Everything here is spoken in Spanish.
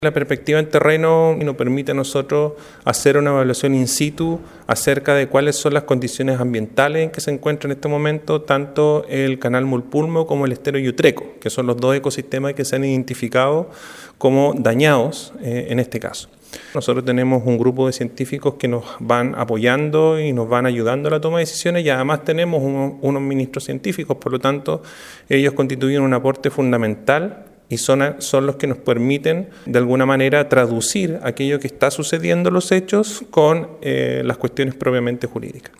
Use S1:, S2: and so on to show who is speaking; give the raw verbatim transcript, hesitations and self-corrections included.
S1: La perspectiva en terreno nos permite a nosotros hacer una evaluación in situ acerca de cuáles son las condiciones ambientales en que se encuentra en este momento tanto el canal Mulpulmo como el estero Yutreco, que son los dos ecosistemas que se han identificado como dañados eh, en este caso. Nosotros tenemos un grupo de científicos que nos van apoyando y nos van ayudando a la toma de decisiones y además tenemos unos, unos ministros científicos, por lo tanto ellos constituyen un aporte fundamental y son, son los que nos permiten de alguna manera traducir aquello que está sucediendo los hechos con eh, las cuestiones propiamente jurídicas.